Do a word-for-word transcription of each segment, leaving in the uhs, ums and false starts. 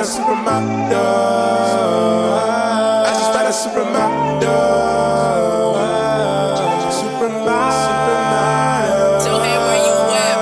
a supermodel. I just found a supermodel. Supermodel. So hey, where you at?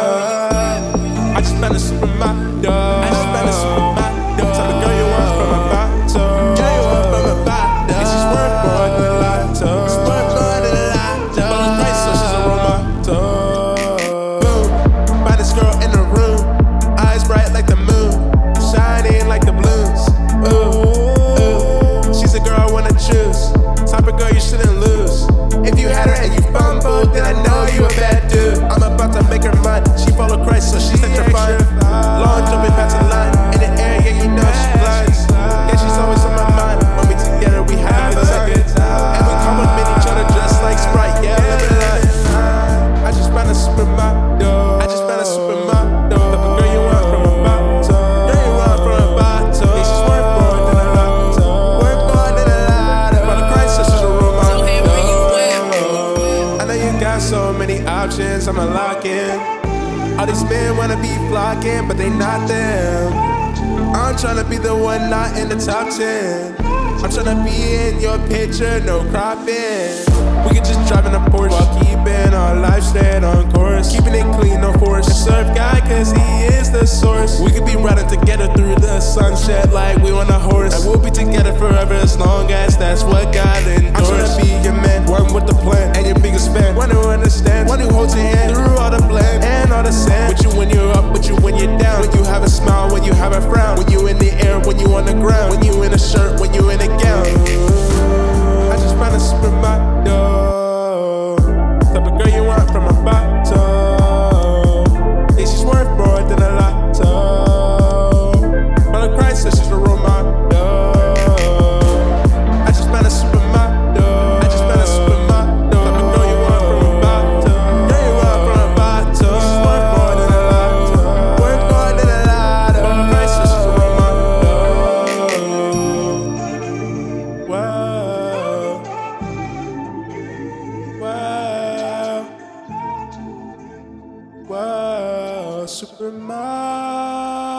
I just found a supermodel. I just found a supermodel. Type of girl you want from a bottle. Girl you want from a bottle. And she's worth more than a lotto. She's worth more than a lotto. But it's nice, so she's a role model. Boom, find this girl in the room. Eyes bright like the moon, shining like the blues. Ooh, ooh. She's a girl I wanna choose. Type of girl you shouldn't lose. If you had her and you fumbled, then I know you a bad dude. I'm about to make her mine. She follow Christ, so she's electrifying. Long jumping past the line. In the air, yeah, you know she flies. Yeah, she's always on my mind. When we together, we have a good time. And we compliment each other just like Sprite. Yeah, live it life. I just found a supermodel. I just found a supermodel. The girl you want from a bottle. Girl you want from a bottle. Yeah, she's worth more than a lotto. Worth more than a lotto. Follow Christ, so she's a role model. So hey, where you at? I know you got so many options, I'ma lock in. All these men wanna be flocking, but they not them. I'm tryna be the one not in the top ten. I'm tryna be in your picture, no cropping. We could just drive in a Porsche while keeping our life straight on course. Keeping it clean, no force. The surf guy, cause he is the source. We could be riding together through the sunset like we on a horse. And we'll be together forever as long as that's what God endorsed. I'm tryna be your man, one with the plan and your biggest fan. One who understands, one who holds your hand through all the blame and all the sand. With you when you're up, with you when you're down. When you have a smile, when you have a frown. When you in the air, when you on the ground. When you in a shirt, when you in a gown. I just found a supermodel. Type of girl you want from a bottle. Yeah, she's worth more than a lotto. Follow Christ, so she's a role model. I just found a supermodel. I just found a supermodel. Type of girl you want from a bottle. Girl you want from a bottle. She's worth more than a lotto. Worth more than a lotto. Follow Christ, so she's a role model. Wow. Wow, wow, supermodel.